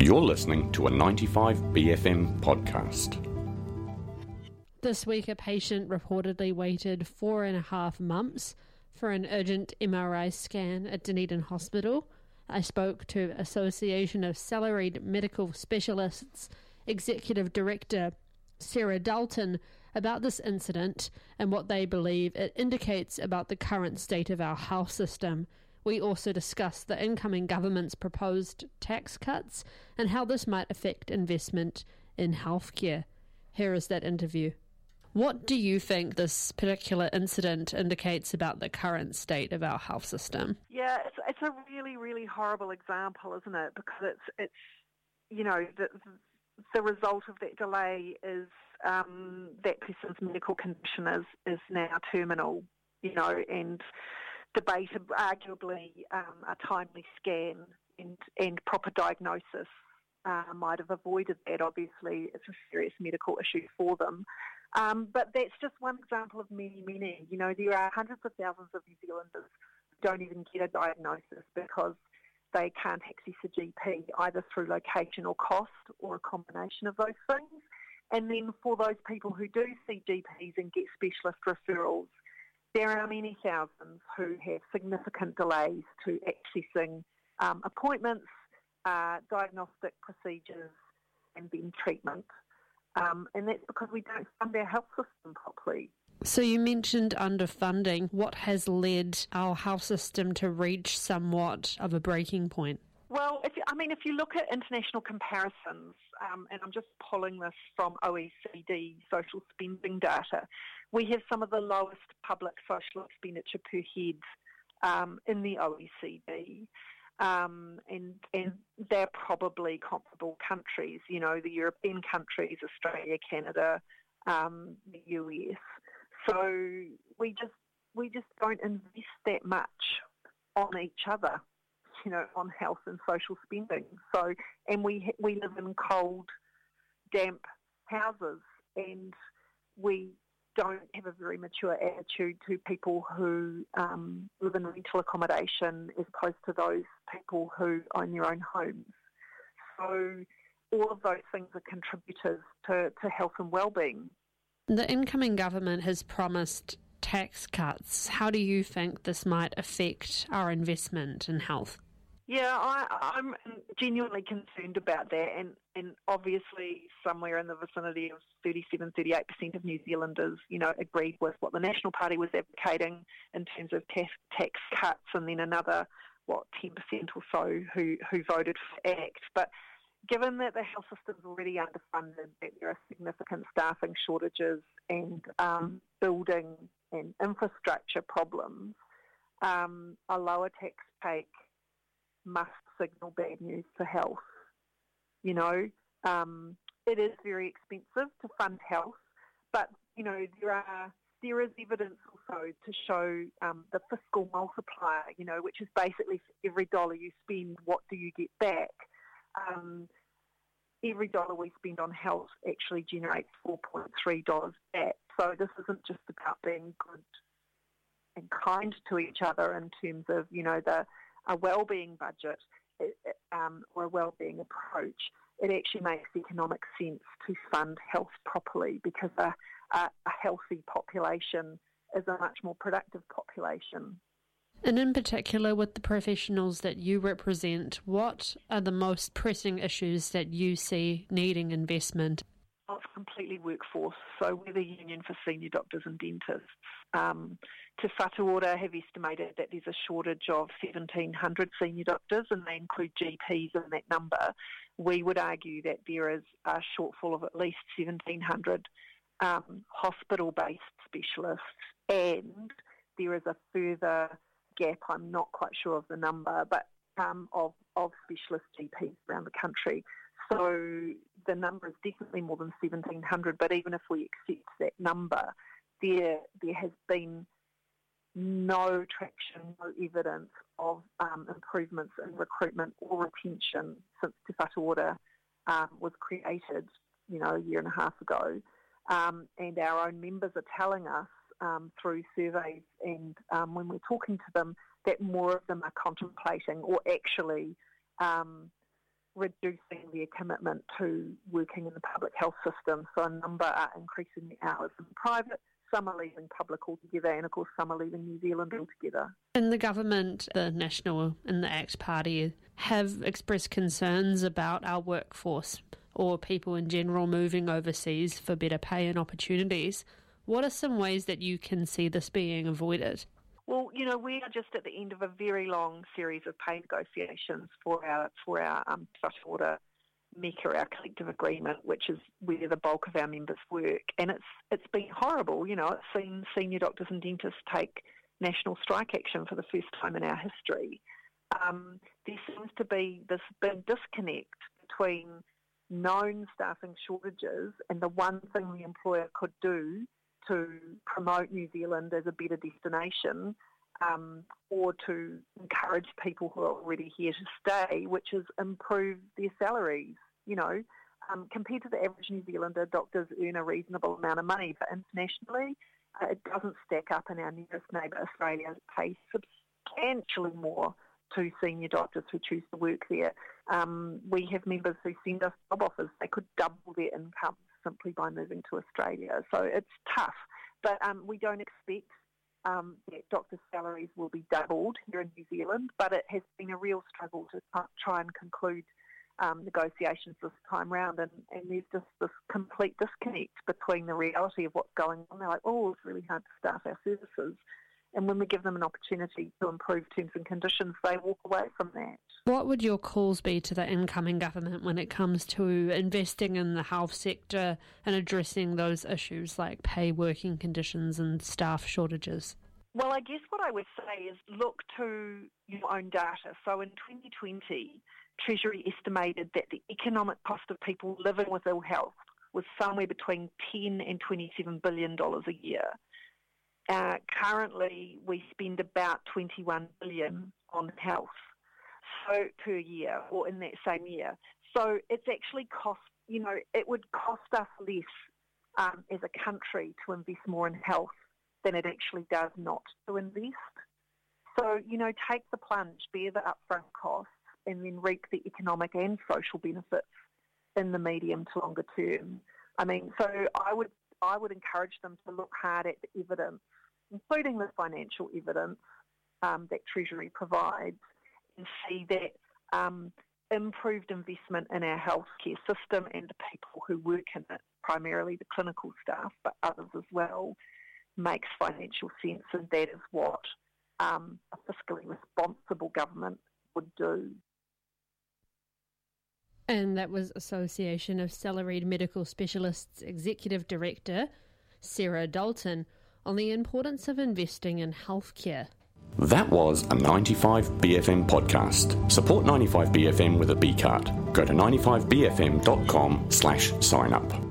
You're listening to a 95BFM podcast. This week, a patient reportedly waited 4.5 months for an urgent MRI scan at Dunedin Hospital. I spoke to Association of Salaried Medical Specialists Executive Director Sarah Dalton about this incident and what they believe it indicates about the current state of our health system. We also discussed the incoming government's proposed tax cuts and how this might affect investment in healthcare. Here is that interview. What do you think this particular incident indicates about the current state of our health system? Yeah, it's a really, really horrible example, isn't it? Because it's you know, the result of that delay is that person's medical condition is now terminal, you know, and debate arguably a timely scan and proper diagnosis might have avoided that. Obviously, it's a serious medical issue for them. But that's just one example of many, many. You know, there are hundreds of thousands of New Zealanders who don't even get a diagnosis because they can't access a GP either through location or cost or a combination of those things. And then for those people who do see GPs and get specialist referrals, there are many thousands who have significant delays to accessing appointments, diagnostic procedures, and then treatment. And that's because we don't fund our health system properly. So you mentioned underfunding. What has led our health system to reach somewhat of a breaking point? Well, if you look at international comparisons, and I'm just pulling this from OECD social spending data, we have some of the lowest public social expenditure per head in the OECD. And they're probably comparable countries, you know, the European countries, Australia, Canada, the US. So we just don't invest that much on each other, you know, on health and social spending. So, and we live in cold, damp houses, and we don't have a very mature attitude to people who live in rental accommodation as opposed to those people who own their own homes. So all of those things are contributors to health and well-being. The incoming government has promised tax cuts. How do you think this might affect our investment in health? Yeah, I'm genuinely concerned about that, and obviously somewhere in the vicinity of 37-38% of New Zealanders, you know, agreed with what the National Party was advocating in terms of tax cuts, and then another, 10% or so who voted for ACT. But given that the health system is already underfunded, that there are significant staffing shortages and building and infrastructure problems, a lower tax take must signal bad news for health. You know, it is very expensive to fund health, but, you know, there is evidence also to show the fiscal multiplier, you know, which is basically for every dollar you spend, what do you get back? Every dollar we spend on health actually generates $4.3 back. So this isn't just about being good and kind to each other in terms of, you know, a well-being budget or a well-being approach. It actually makes economic sense to fund health properly because a healthy population is a much more productive population. And in particular, with the professionals that you represent, what are the most pressing issues that you see needing investment? It's completely workforce. So we're the union for senior doctors and dentists. Te Whatu Ora have estimated that there's a shortage of 1,700 senior doctors, and they include GPs in that number. We would argue that there is a shortfall of at least 1,700 hospital-based specialists, and there is a further gap, I'm not quite sure of the number, but of specialist GPs around the country. So the number is definitely more than 1,700, but even if we accept that number, there has been no traction, no evidence of improvements in recruitment or retention since Te Whatu Ora was created, you know, a year and a half ago. And our own members are telling us through surveys and when we're talking to them that more of them are contemplating or actually reducing their commitment to working in the public health system. So a number are increasing the hours in private, some are leaving public altogether, and of course some are leaving New Zealand altogether. And the government, the National and the ACT Party, have expressed concerns about our workforce or people in general moving overseas for better pay and opportunities. What are some ways that you can see this being avoided? Well, we are just at the end of a very long series of pay negotiations for our Whatu Ora MECA, our collective agreement, which is where the bulk of our members work. And it's been horrible. It's seen senior doctors and dentists take national strike action for the first time in our history. There seems to be this big disconnect between known staffing shortages and the one thing the employer could do to promote New Zealand as a better destination, or to encourage people who are already here to stay, which is improve their salaries. Compared to the average New Zealander, doctors earn a reasonable amount of money, but internationally it doesn't stack up, and our nearest neighbour, Australia, pays substantially more to senior doctors who choose to work there. We have members who send us job offers. They could double their income simply by moving to Australia. So it's tough, but we don't expect that doctors' salaries will be doubled here in New Zealand, but it has been a real struggle to try and conclude negotiations this time round, and there's just this complete disconnect between the reality of what's going on. They're like, it's really hard to staff our services, and when we give them an opportunity to improve terms and conditions, they walk away from that. What would your calls be to the incoming government when it comes to investing in the health sector and addressing those issues like pay, working conditions and staff shortages? Well, I guess what I would say is look to your own data. So in 2020, Treasury estimated that the economic cost of people living with ill health was somewhere between $10 and $27 billion a year. Currently, we spend about $21 billion on health per year, or in that same year. So it's actually it would cost us less as a country to invest more in health than it actually does not to invest. So, take the plunge, bear the upfront costs, and then reap the economic and social benefits in the medium to longer term. So I would encourage them to look hard at the evidence, including the financial evidence that Treasury provides, and see that improved investment in our healthcare system and the people who work in it, primarily the clinical staff, but others as well, makes financial sense, and that is what a fiscally responsible government would do. And that was Association of Salaried Medical Specialists Executive Director Sarah Dalton on the importance of investing in healthcare. That was a 95BFM podcast. Support 95BFM with a B card. Go to 95bfm.com/sign up.